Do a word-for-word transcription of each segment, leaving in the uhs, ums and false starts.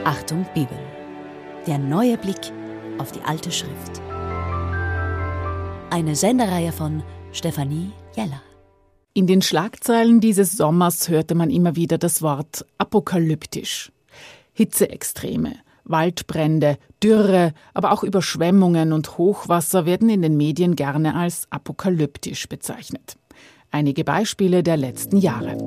Achtung Bibel. Der neue Blick auf die alte Schrift. Eine Sendereihe von Stefanie Jeller. In den Schlagzeilen dieses Sommers hörte man immer wieder das Wort apokalyptisch. Hitzeextreme, Waldbrände, Dürre, aber auch Überschwemmungen und Hochwasser werden in den Medien gerne als apokalyptisch bezeichnet. Einige Beispiele der letzten Jahre.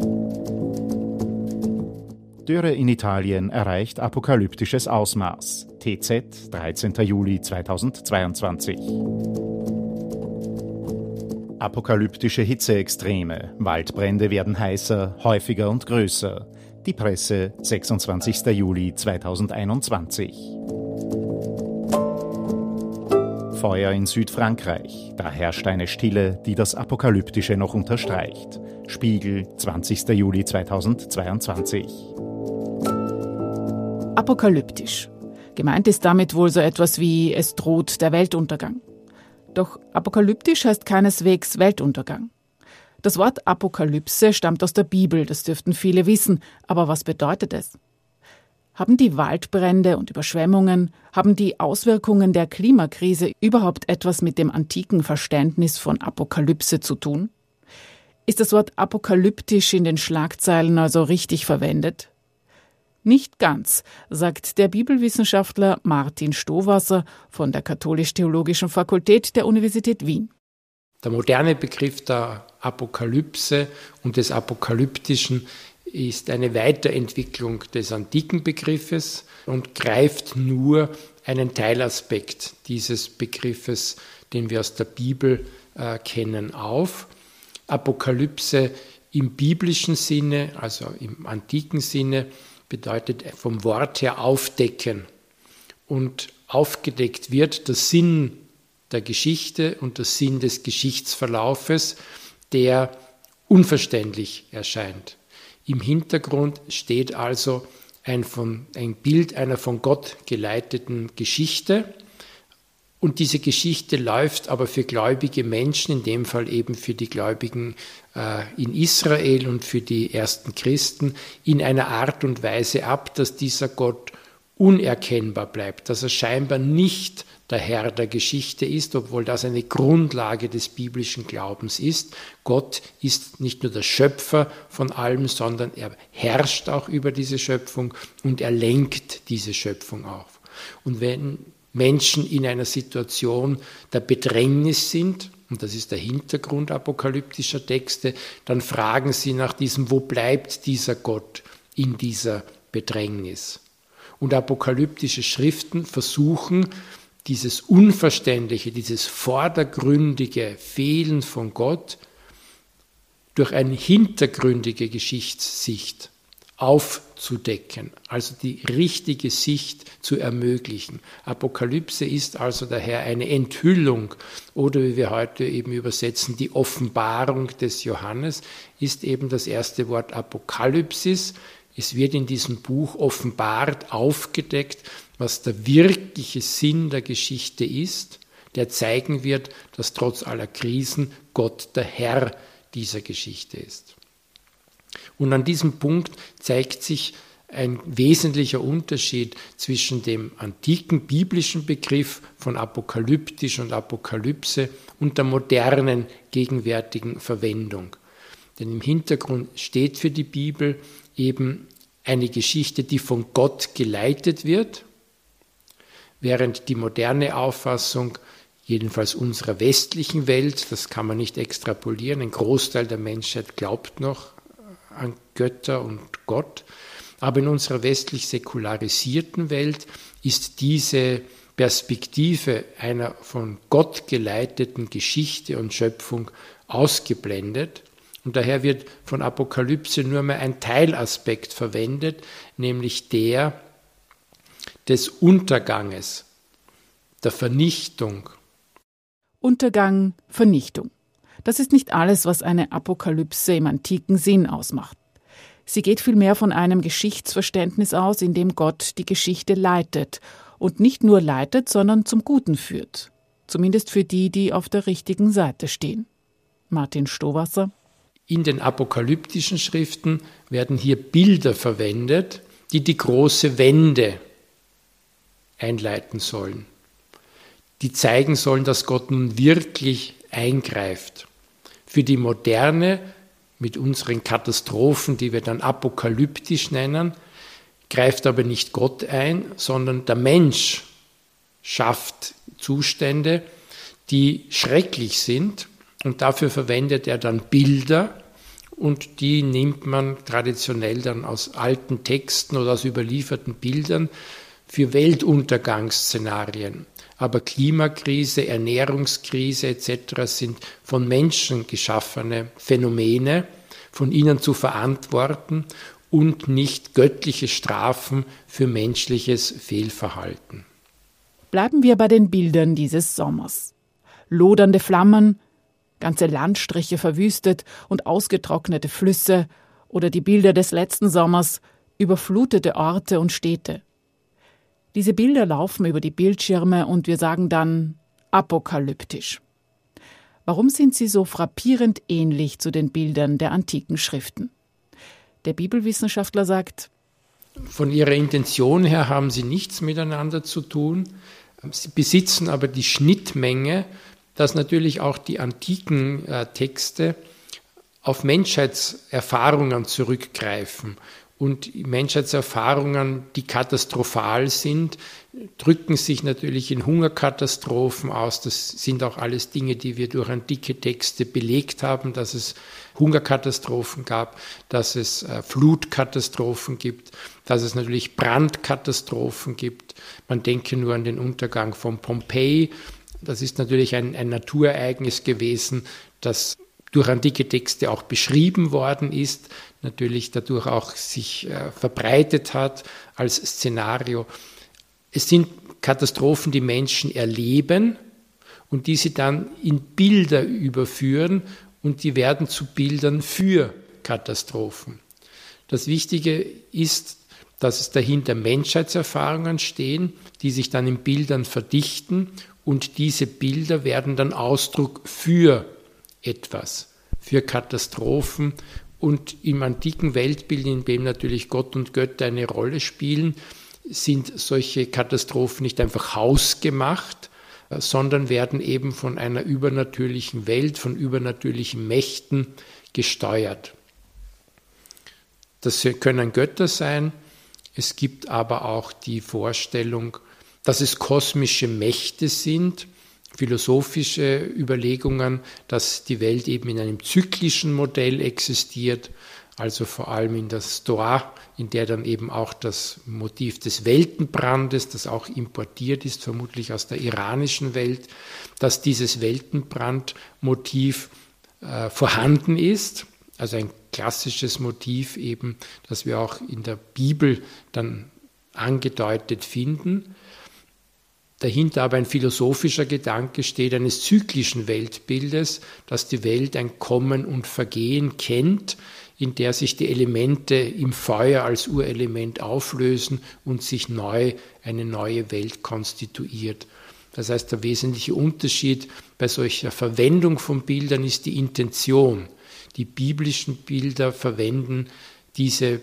Dürre in Italien erreicht apokalyptisches Ausmaß. T Z, dreizehnter Juli zweitausendzweiundzwanzig. Apokalyptische Hitzeextreme. Waldbrände werden heißer, häufiger und größer. Die Presse, sechsundzwanzigster Juli zweitausendeinundzwanzig. Feuer in Südfrankreich. Da herrscht eine Stille, die das Apokalyptische noch unterstreicht. Spiegel, zwanzigster Juli zweitausendzweiundzwanzig. Apokalyptisch. Gemeint ist damit wohl so etwas wie es droht der Weltuntergang. Doch apokalyptisch heißt keineswegs Weltuntergang. Das Wort Apokalypse stammt aus der Bibel, das dürften viele wissen. Aber was bedeutet es? Haben die Waldbrände und Überschwemmungen, haben die Auswirkungen der Klimakrise überhaupt etwas mit dem antiken Verständnis von Apokalypse zu tun? Ist das Wort apokalyptisch in den Schlagzeilen also richtig verwendet? Nicht ganz, sagt der Bibelwissenschaftler Martin Stowasser von der Katholisch-Theologischen Fakultät der Universität Wien. Der moderne Begriff der Apokalypse und des Apokalyptischen ist eine Weiterentwicklung des antiken Begriffes und greift nur einen Teilaspekt dieses Begriffes, den wir aus der Bibel äh, kennen, auf. Apokalypse im biblischen Sinne, also im antiken Sinne, bedeutet vom Wort her aufdecken. Und aufgedeckt wird der Sinn der Geschichte und der Sinn des Geschichtsverlaufes, der unverständlich erscheint. Im Hintergrund steht also ein, von, ein Bild einer von Gott geleiteten Geschichte. Und diese Geschichte läuft aber für gläubige Menschen, in dem Fall eben für die Gläubigen äh, in Israel und für die ersten Christen, in einer Art und Weise ab, dass dieser Gott unerkennbar bleibt, dass er scheinbar nicht der Herr der Geschichte ist, obwohl das eine Grundlage des biblischen Glaubens ist. Gott ist nicht nur der Schöpfer von allem, sondern er herrscht auch über diese Schöpfung und er lenkt diese Schöpfung auf. Und wenn Menschen in einer Situation der Bedrängnis sind, und das ist der Hintergrund apokalyptischer Texte, dann fragen sie nach diesem, wo bleibt dieser Gott in dieser Bedrängnis? Und apokalyptische Schriften versuchen, dieses Unverständliche, dieses vordergründige Fehlen von Gott durch eine hintergründige Geschichtssicht aufzudecken, also die richtige Sicht zu ermöglichen. Apokalypse ist also daher eine Enthüllung oder wie wir heute eben übersetzen, die Offenbarung des Johannes ist eben das erste Wort Apokalypsis. Es wird in diesem Buch offenbart, aufgedeckt, was der wirkliche Sinn der Geschichte ist, der zeigen wird, dass trotz aller Krisen Gott der Herr dieser Geschichte ist. Und an diesem Punkt zeigt sich ein wesentlicher Unterschied zwischen dem antiken biblischen Begriff von apokalyptisch und Apokalypse und der modernen gegenwärtigen Verwendung. Denn im Hintergrund steht für die Bibel eben eine Geschichte, die von Gott geleitet wird, während die moderne Auffassung, jedenfalls unserer westlichen Welt, das kann man nicht extrapolieren, ein Großteil der Menschheit glaubt noch an Götter und Gott, aber in unserer westlich säkularisierten Welt ist diese Perspektive einer von Gott geleiteten Geschichte und Schöpfung ausgeblendet. Und daher wird von Apokalypse nur mehr ein Teilaspekt verwendet, nämlich der des Unterganges, der Vernichtung. Untergang, Vernichtung. Das ist nicht alles, was eine Apokalypse im antiken Sinn ausmacht. Sie geht vielmehr von einem Geschichtsverständnis aus, in dem Gott die Geschichte leitet und nicht nur leitet, sondern zum Guten führt. Zumindest für die, die auf der richtigen Seite stehen. Martin Stowasser. In den apokalyptischen Schriften werden hier Bilder verwendet, die die große Wende einleiten sollen, die zeigen sollen, dass Gott nun wirklich eingreift. Für die Moderne, mit unseren Katastrophen, die wir dann apokalyptisch nennen, greift aber nicht Gott ein, sondern der Mensch schafft Zustände, die schrecklich sind, und dafür verwendet er dann Bilder, und die nimmt man traditionell dann aus alten Texten oder aus überlieferten Bildern für Weltuntergangsszenarien. Aber Klimakrise, Ernährungskrise et cetera sind von Menschen geschaffene Phänomene, von ihnen zu verantworten und nicht göttliche Strafen für menschliches Fehlverhalten. Bleiben wir bei den Bildern dieses Sommers. Lodernde Flammen, ganze Landstriche verwüstet und ausgetrocknete Flüsse oder die Bilder des letzten Sommers, überflutete Orte und Städte. Diese Bilder laufen über die Bildschirme und wir sagen dann apokalyptisch. Warum sind sie so frappierend ähnlich zu den Bildern der antiken Schriften? Der Bibelwissenschaftler sagt: Von ihrer Intention her haben sie nichts miteinander zu tun. Sie besitzen aber die Schnittmenge, dass natürlich auch die antiken äh, Texte auf Menschheitserfahrungen zurückgreifen. Und Menschheitserfahrungen, die katastrophal sind, drücken sich natürlich in Hungerkatastrophen aus. Das sind auch alles Dinge, die wir durch antike Texte belegt haben, dass es Hungerkatastrophen gab, dass es äh, Flutkatastrophen gibt, dass es natürlich Brandkatastrophen gibt. Man denke nur an den Untergang von Pompeji. Das ist natürlich ein, ein Naturereignis gewesen, das durch antike Texte auch beschrieben worden ist, natürlich dadurch auch sich äh, verbreitet hat als Szenario. Es sind Katastrophen, die Menschen erleben und die sie dann in Bilder überführen, und die werden zu Bildern für Katastrophen. Das Wichtige ist, dass es dahinter Menschheitserfahrungen stehen, die sich dann in Bildern verdichten, und diese Bilder werden dann Ausdruck für etwas, für Katastrophen. Und im antiken Weltbild, in dem natürlich Gott und Götter eine Rolle spielen, sind solche Katastrophen nicht einfach hausgemacht, sondern werden eben von einer übernatürlichen Welt, von übernatürlichen Mächten gesteuert. Das können Götter sein. Es gibt aber auch die Vorstellung, dass es kosmische Mächte sind, philosophische Überlegungen, dass die Welt eben in einem zyklischen Modell existiert, also vor allem in der Stoa, in der dann eben auch das Motiv des Weltenbrandes, das auch importiert ist, vermutlich aus der iranischen Welt, dass dieses Weltenbrandmotiv äh, vorhanden ist, also ein klassisches Motiv eben, das wir auch in der Bibel dann angedeutet finden. Dahinter aber ein philosophischer Gedanke steht, eines zyklischen Weltbildes, dass die Welt ein Kommen und Vergehen kennt, in der sich die Elemente im Feuer als Urelement auflösen und sich neu eine neue Welt konstituiert. Das heißt, der wesentliche Unterschied bei solcher Verwendung von Bildern ist die Intention. Die biblischen Bilder verwenden diese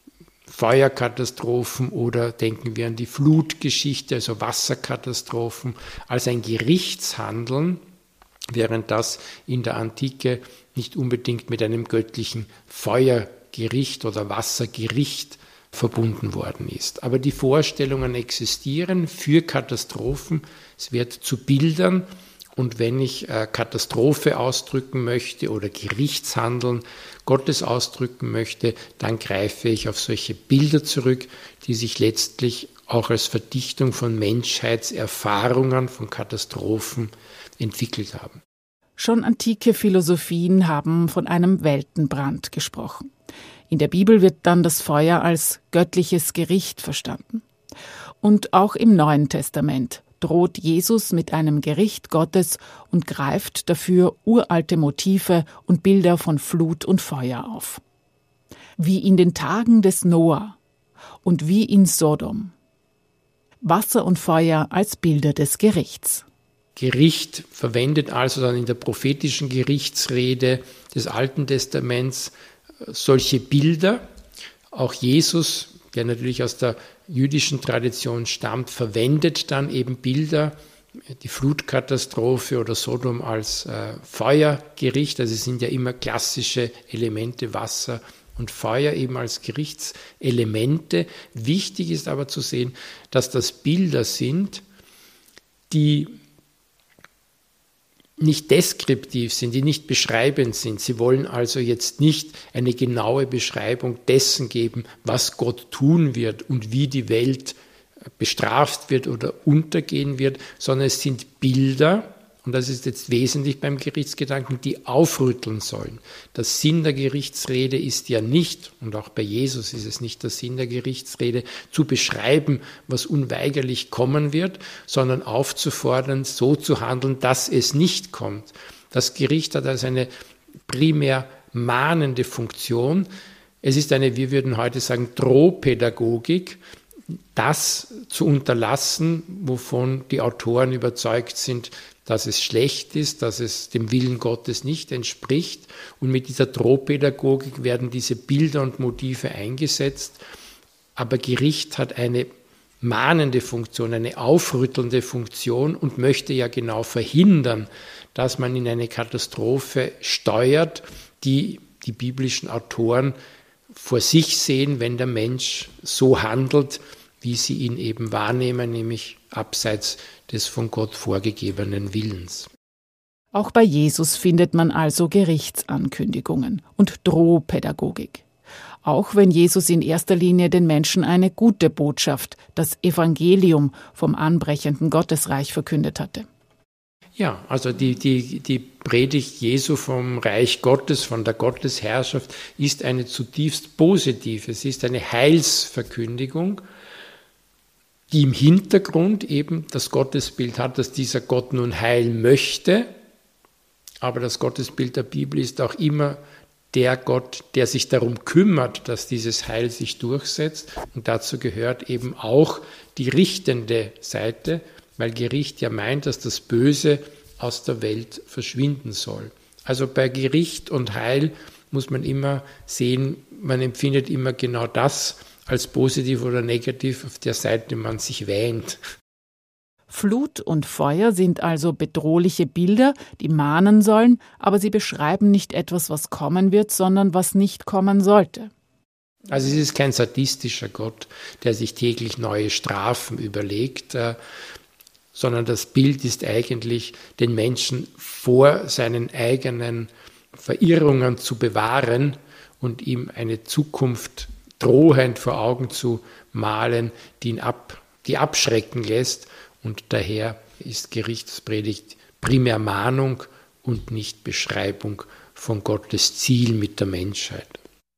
Feuerkatastrophen oder denken wir an die Flutgeschichte, also Wasserkatastrophen, als ein Gerichtshandeln, während das in der Antike nicht unbedingt mit einem göttlichen Feuergericht oder Wassergericht verbunden worden ist. Aber die Vorstellungen existieren für Katastrophen, es wird zu Bildern. Und wenn ich äh, Katastrophe ausdrücken möchte oder Gerichtshandeln Gottes ausdrücken möchte, dann greife ich auf solche Bilder zurück, die sich letztlich auch als Verdichtung von Menschheitserfahrungen, von Katastrophen entwickelt haben. Schon antike Philosophien haben von einem Weltenbrand gesprochen. In der Bibel wird dann das Feuer als göttliches Gericht verstanden. Und auch im Neuen Testament droht Jesus mit einem Gericht Gottes und greift dafür uralte Motive und Bilder von Flut und Feuer auf. Wie in den Tagen des Noah und wie in Sodom. Wasser und Feuer als Bilder des Gerichts. Gericht verwendet also dann in der prophetischen Gerichtsrede des Alten Testaments solche Bilder. Auch Jesus der natürlich aus der jüdischen Tradition stammt, verwendet dann eben Bilder, die Flutkatastrophe oder Sodom als äh, Feuergericht, also es sind ja immer klassische Elemente, Wasser und Feuer eben als Gerichtselemente. Wichtig ist aber zu sehen, dass das Bilder sind, die nicht deskriptiv sind, die nicht beschreibend sind. Sie wollen also jetzt nicht eine genaue Beschreibung dessen geben, was Gott tun wird und wie die Welt bestraft wird oder untergehen wird, sondern es sind Bilder, und das ist jetzt wesentlich beim Gerichtsgedanken, die aufrütteln sollen. Der Sinn der Gerichtsrede ist ja nicht, und auch bei Jesus ist es nicht der Sinn der Gerichtsrede, zu beschreiben, was unweigerlich kommen wird, sondern aufzufordern, so zu handeln, dass es nicht kommt. Das Gericht hat also eine primär mahnende Funktion. Es ist eine, wir würden heute sagen, Drohpädagogik, das zu unterlassen, wovon die Autoren überzeugt sind, dass es schlecht ist, dass es dem Willen Gottes nicht entspricht. Und mit dieser Drohpädagogik werden diese Bilder und Motive eingesetzt. Aber Gericht hat eine mahnende Funktion, eine aufrüttelnde Funktion und möchte ja genau verhindern, dass man in eine Katastrophe steuert, die die biblischen Autoren vor sich sehen, wenn der Mensch so handelt, wie sie ihn eben wahrnehmen, nämlich abseits des von Gott vorgegebenen Willens. Auch bei Jesus findet man also Gerichtsankündigungen und Drohpädagogik. Auch wenn Jesus in erster Linie den Menschen eine gute Botschaft, das Evangelium vom anbrechenden Gottesreich verkündet hatte. Ja, also die, die, die Predigt Jesu vom Reich Gottes, von der Gottesherrschaft, ist eine zutiefst positive, es ist eine Heilsverkündigung, die im Hintergrund eben das Gottesbild hat, dass dieser Gott nun Heil möchte, aber das Gottesbild der Bibel ist auch immer der Gott, der sich darum kümmert, dass dieses Heil sich durchsetzt, und dazu gehört eben auch die richtende Seite, weil Gericht ja meint, dass das Böse aus der Welt verschwinden soll. Also bei Gericht und Heil muss man immer sehen, man empfindet immer genau das als positiv oder negativ, auf der Seite man sich wähnt. Flut und Feuer sind also bedrohliche Bilder, die mahnen sollen, aber sie beschreiben nicht etwas, was kommen wird, sondern was nicht kommen sollte. Also es ist kein sadistischer Gott, der sich täglich neue Strafen überlegt, äh, sondern das Bild ist eigentlich, den Menschen vor seinen eigenen Verirrungen zu bewahren und ihm eine Zukunft drohend vor Augen zu malen, die ihn ab, die abschrecken lässt. Und daher ist Gerichtspredigt primär Mahnung und nicht Beschreibung von Gottes Ziel mit der Menschheit.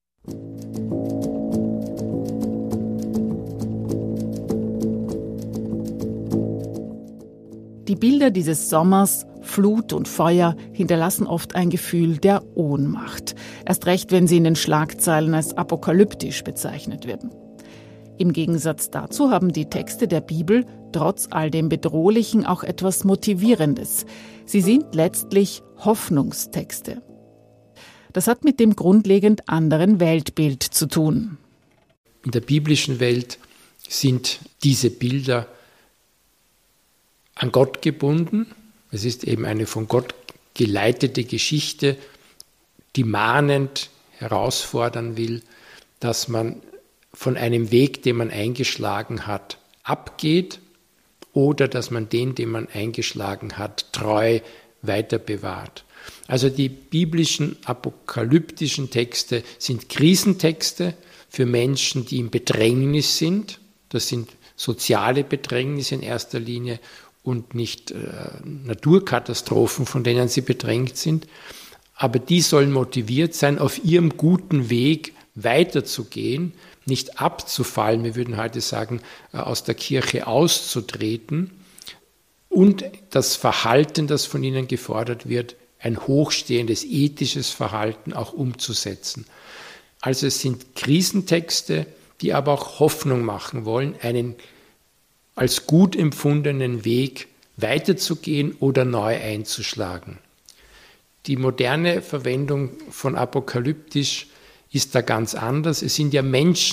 Die Bilder dieses Sommers, Flut und Feuer, hinterlassen oft ein Gefühl der Ohnmacht. Erst recht, wenn sie in den Schlagzeilen als apokalyptisch bezeichnet werden. Im Gegensatz dazu haben die Texte der Bibel trotz all dem Bedrohlichen auch etwas Motivierendes. Sie sind letztlich Hoffnungstexte. Das hat mit dem grundlegend anderen Weltbild zu tun. In der biblischen Welt sind diese Bilder an Gott gebunden. Es ist eben eine von Gott geleitete Geschichte, die mahnend herausfordern will, dass man von einem Weg, den man eingeschlagen hat, abgeht oder dass man den, den man eingeschlagen hat, treu weiter bewahrt. Also die biblischen apokalyptischen Texte sind Krisentexte für Menschen, die in Bedrängnis sind. Das sind soziale Bedrängnisse in erster Linie und nicht äh, Naturkatastrophen, von denen sie bedrängt sind. Aber die sollen motiviert sein, auf ihrem guten Weg weiterzugehen, nicht abzufallen, wir würden heute sagen, äh, aus der Kirche auszutreten und das Verhalten, das von ihnen gefordert wird, ein hochstehendes ethisches Verhalten auch umzusetzen. Also es sind Krisentexte, die aber auch Hoffnung machen wollen, einen als gut empfundenen Weg weiterzugehen oder neu einzuschlagen. Die moderne Verwendung von apokalyptisch ist da ganz anders. Es sind ja Menschen,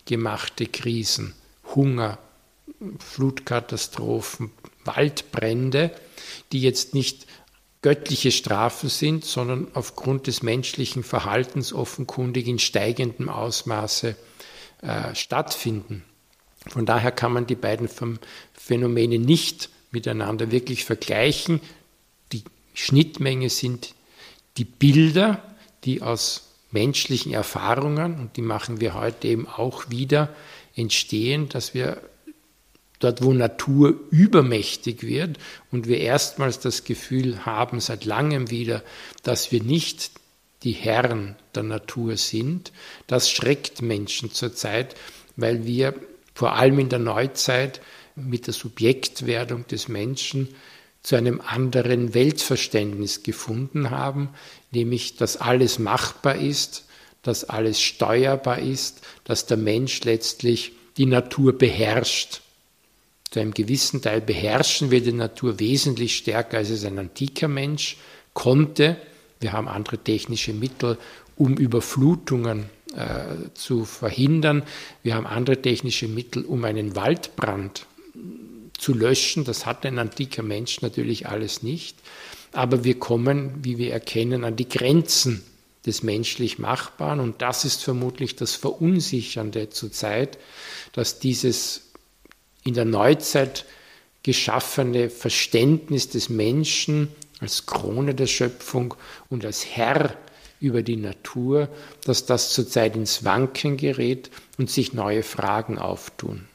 menschgemachte Krisen, Hunger, Flutkatastrophen, Waldbrände, die jetzt nicht göttliche Strafen sind, sondern aufgrund des menschlichen Verhaltens offenkundig in steigendem Ausmaße äh, stattfinden. Von daher kann man die beiden Phänomene nicht miteinander wirklich vergleichen. Die Schnittmenge sind die Bilder, die aus menschlichen Erfahrungen, und die machen wir heute eben auch wieder, entstehen, dass wir dort, wo Natur übermächtig wird und wir erstmals das Gefühl haben, seit langem wieder, dass wir nicht die Herren der Natur sind, das schreckt Menschen zurzeit, weil wir vor allem in der Neuzeit mit der Subjektwerdung des Menschen zu einem anderen Weltverständnis gefunden haben, nämlich, dass alles machbar ist, dass alles steuerbar ist, dass der Mensch letztlich die Natur beherrscht. Zu einem gewissen Teil beherrschen wir die Natur wesentlich stärker, als es ein antiker Mensch konnte. Wir haben andere technische Mittel, um Überflutungen äh, zu verhindern. Wir haben andere technische Mittel, um einen Waldbrand zu löschen. Das hat ein antiker Mensch natürlich alles nicht. Aber wir kommen, wie wir erkennen, an die Grenzen des menschlich Machbaren. Und das ist vermutlich das Verunsichernde zurzeit, dass dieses in der Neuzeit geschaffene Verständnis des Menschen als Krone der Schöpfung und als Herr über die Natur, dass das zurzeit ins Wanken gerät und sich neue Fragen auftun.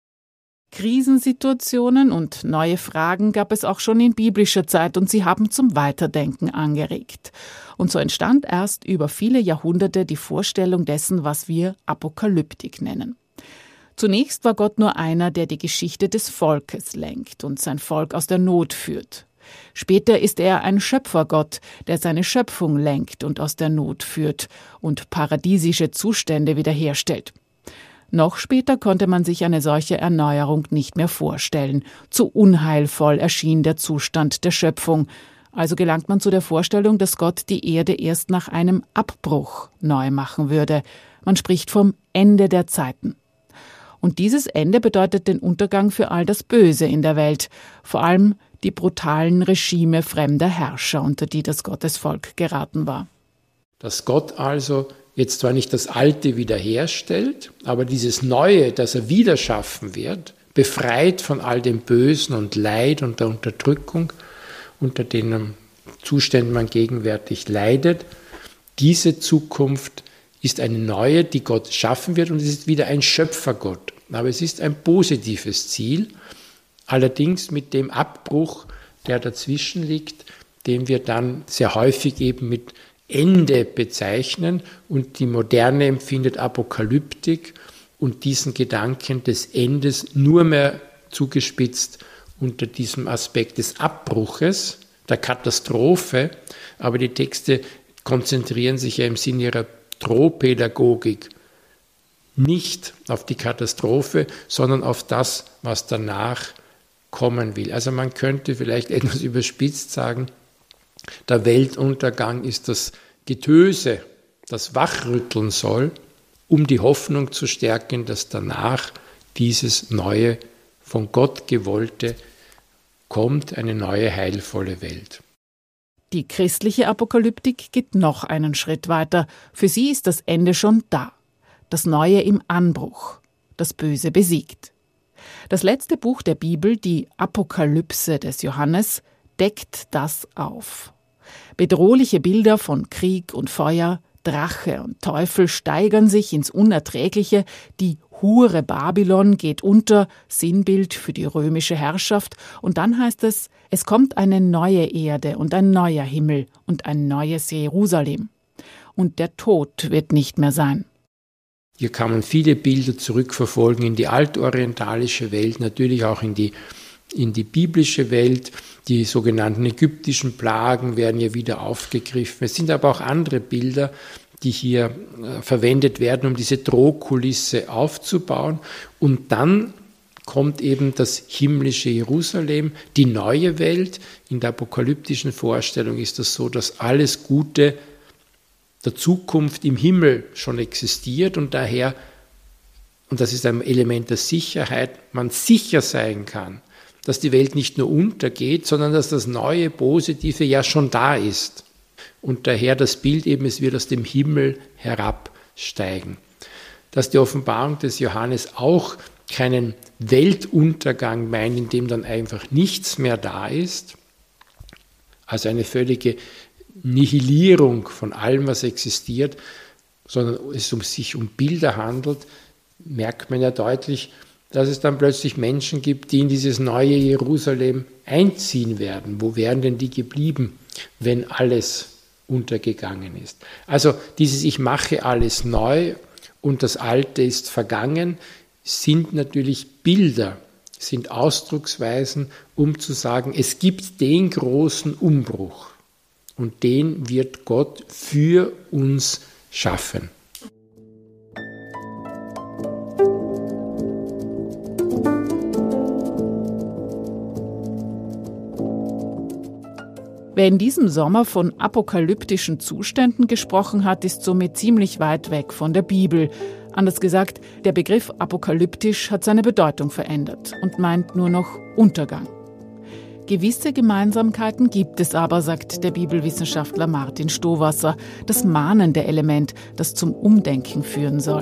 Krisensituationen und neue Fragen gab es auch schon in biblischer Zeit und sie haben zum Weiterdenken angeregt. Und so entstand erst über viele Jahrhunderte die Vorstellung dessen, was wir Apokalyptik nennen. Zunächst war Gott nur einer, der die Geschichte des Volkes lenkt und sein Volk aus der Not führt. Später ist er ein Schöpfergott, der seine Schöpfung lenkt und aus der Not führt und paradiesische Zustände wiederherstellt. Noch später konnte man sich eine solche Erneuerung nicht mehr vorstellen. Zu unheilvoll erschien der Zustand der Schöpfung. Also gelangt man zu der Vorstellung, dass Gott die Erde erst nach einem Abbruch neu machen würde. Man spricht vom Ende der Zeiten. Und dieses Ende bedeutet den Untergang für all das Böse in der Welt, vor allem die brutalen Regime fremder Herrscher, unter die das Gottesvolk geraten war. Dass Gott also jetzt zwar nicht das Alte wiederherstellt, aber dieses Neue, das er wieder schaffen wird, befreit von all dem Bösen und Leid und der Unterdrückung, unter denen Zuständen man gegenwärtig leidet, diese Zukunft ist eine neue, die Gott schaffen wird, und es ist wieder ein Schöpfergott. Aber es ist ein positives Ziel, allerdings mit dem Abbruch, der dazwischen liegt, den wir dann sehr häufig eben mit Ende bezeichnen, und die Moderne empfindet Apokalyptik und diesen Gedanken des Endes nur mehr zugespitzt unter diesem Aspekt des Abbruches, der Katastrophe, aber die Texte konzentrieren sich ja im Sinne ihrer Drohpädagogik nicht auf die Katastrophe, sondern auf das, was danach kommen will. Also man könnte vielleicht etwas überspitzt sagen, der Weltuntergang ist das Getöse, das wachrütteln soll, um die Hoffnung zu stärken, dass danach dieses neue, von Gott gewollte kommt, eine neue, heilvolle Welt. Die christliche Apokalyptik geht noch einen Schritt weiter. Für sie ist das Ende schon da. Das Neue im Anbruch. Das Böse besiegt. Das letzte Buch der Bibel, die Apokalypse des Johannes, deckt das auf. Bedrohliche Bilder von Krieg und Feuer, Drache und Teufel steigern sich ins Unerträgliche, die Hure Babylon geht unter, Sinnbild für die römische Herrschaft, und dann heißt es, es kommt eine neue Erde und ein neuer Himmel und ein neues Jerusalem. Und der Tod wird nicht mehr sein. Hier kann man viele Bilder zurückverfolgen in die altorientalische Welt, natürlich auch in die, in die biblische Welt. Die sogenannten ägyptischen Plagen werden ja wieder aufgegriffen. Es sind aber auch andere Bilder, die hier äh, verwendet werden, um diese Drohkulisse aufzubauen. Und dann kommt eben das himmlische Jerusalem, die neue Welt. In der apokalyptischen Vorstellung ist das so, dass alles Gute der Zukunft im Himmel schon existiert und daher und das ist ein Element der Sicherheit, man sicher sein kann, dass die Welt nicht nur untergeht, sondern dass das neue, Positive ja schon da ist. Und daher das Bild eben, es wird aus dem Himmel herabsteigen. Dass die Offenbarung des Johannes auch keinen Weltuntergang meint, in dem dann einfach nichts mehr da ist, also eine völlige Nihilierung von allem, was existiert, sondern es um sich um Bilder handelt, merkt man ja deutlich, dass es dann plötzlich Menschen gibt, die in dieses neue Jerusalem einziehen werden. Wo wären denn die geblieben, wenn alles untergegangen ist? Also dieses Ich mache alles neu und das Alte ist vergangen, sind natürlich Bilder, sind Ausdrucksweisen, um zu sagen, es gibt den großen Umbruch und den wird Gott für uns schaffen. Wer in diesem Sommer von apokalyptischen Zuständen gesprochen hat, ist somit ziemlich weit weg von der Bibel. Anders gesagt, der Begriff apokalyptisch hat seine Bedeutung verändert und meint nur noch Untergang. Gewisse Gemeinsamkeiten gibt es aber, sagt der Bibelwissenschaftler Martin Stowasser, das mahnende Element, das zum Umdenken führen soll.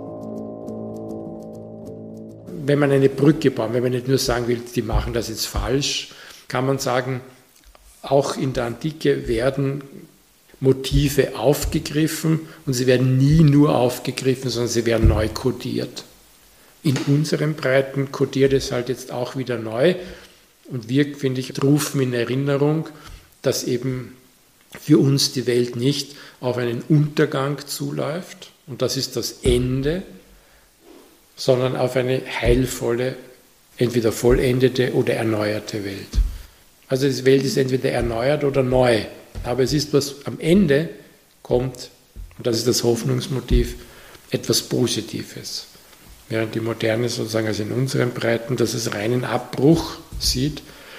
Wenn man eine Brücke baut, wenn man nicht nur sagen will, die machen das jetzt falsch, kann man sagen, auch in der Antike werden Motive aufgegriffen und sie werden nie nur aufgegriffen, sondern sie werden neu kodiert. In unseren Breiten kodiert es halt jetzt auch wieder neu und wir, finde ich, rufen in Erinnerung, dass eben für uns die Welt nicht auf einen Untergang zuläuft und das ist das Ende, sondern auf eine heilvolle, entweder vollendete oder erneuerte Welt. Also die Welt ist entweder erneuert oder neu, aber es ist, was am Ende kommt, und das ist das Hoffnungsmotiv, etwas Positives. Während die Moderne sozusagen, also in unseren Breiten, dass es reinen Abbruch sieht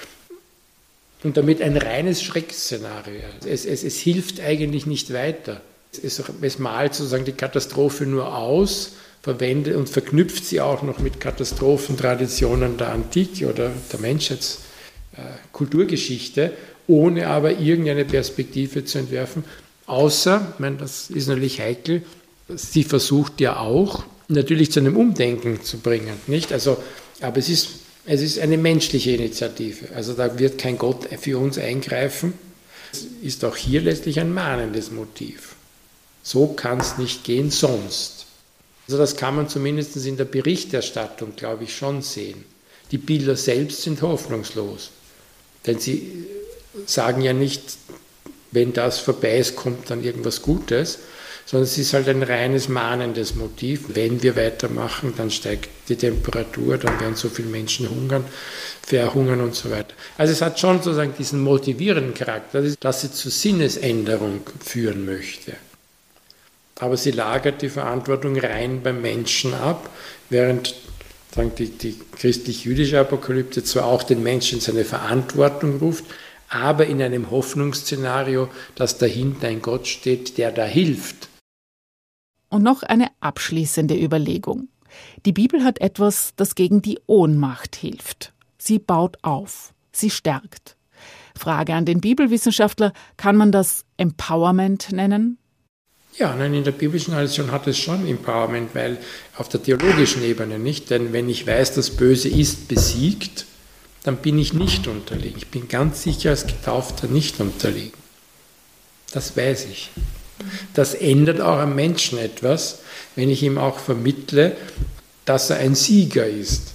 und damit ein reines Schreckszenario. Es, es, es hilft eigentlich nicht weiter. Es, es malt sozusagen die Katastrophe nur aus, verwendet und verknüpft sie auch noch mit Katastrophentraditionen der Antike oder der Menschheits Kulturgeschichte, ohne aber irgendeine Perspektive zu entwerfen, außer, ich meine, das ist natürlich heikel, sie versucht ja auch, natürlich zu einem Umdenken zu bringen, nicht? Also, aber es ist, es ist eine menschliche Initiative, also da wird kein Gott für uns eingreifen, es ist auch hier letztlich ein mahnendes Motiv. So kann es nicht gehen sonst. Also das kann man zumindest in der Berichterstattung, glaube ich, schon sehen. Die Bilder selbst sind hoffnungslos. Denn sie sagen ja nicht, wenn das vorbei ist, kommt dann irgendwas Gutes, sondern es ist halt ein reines mahnendes Motiv. Wenn wir weitermachen, dann steigt die Temperatur, dann werden so viele Menschen hungern, verhungern und so weiter. Also es hat schon sozusagen diesen motivierenden Charakter, dass sie zur Sinnesänderung führen möchte. Aber sie lagert die Verantwortung rein beim Menschen ab, während Die, die christlich-jüdische Apokalypse zwar auch den Menschen in seine Verantwortung ruft, aber in einem Hoffnungsszenario, dass dahinter ein Gott steht, der da hilft. Und noch eine abschließende Überlegung. Die Bibel hat etwas, das gegen die Ohnmacht hilft. Sie baut auf, sie stärkt. Frage an den Bibelwissenschaftler, kann man das Empowerment nennen? Ja, nein, in der biblischen Tradition hat es schon Empowerment, weil auf der theologischen Ebene nicht, denn wenn ich weiß, das Böse ist besiegt, dann bin ich nicht unterlegen. Ich bin ganz sicher als Getaufter nicht unterlegen. Das weiß ich. Das ändert auch am Menschen etwas, wenn ich ihm auch vermittle, dass er ein Sieger ist.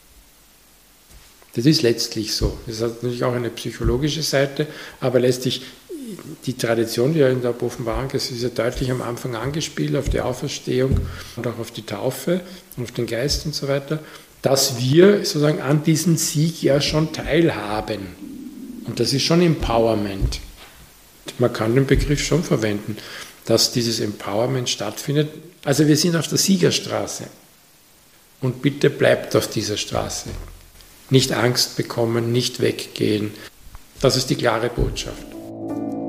Das ist letztlich so. Das hat natürlich auch eine psychologische Seite, aber letztlich die Tradition, die ja in der Offenbarung ist, ist ja deutlich am Anfang angespielt auf die Auferstehung und auch auf die Taufe und auf den Geist und so weiter, dass wir sozusagen an diesem Sieg ja schon teilhaben. Und das ist schon Empowerment. Man kann den Begriff schon verwenden, dass dieses Empowerment stattfindet. Also wir sind auf der Siegerstraße. Und bitte bleibt auf dieser Straße. Nicht Angst bekommen, nicht weggehen. Das ist die klare Botschaft.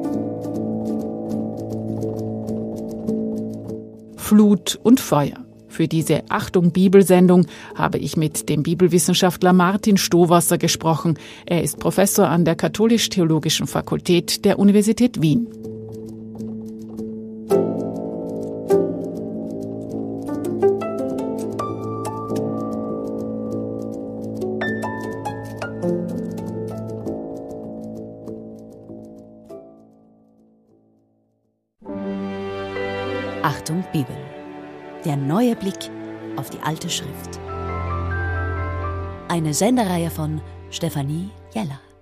Flut und Feuer. Für diese Achtung Bibelsendung habe ich mit dem Bibelwissenschaftler Martin Stowasser gesprochen. Er ist Professor an der Katholisch-Theologischen Fakultät der Universität Wien. Achtung Bibel. Der neue Blick auf die alte Schrift. Eine Sendereihe von Stefanie Jeller.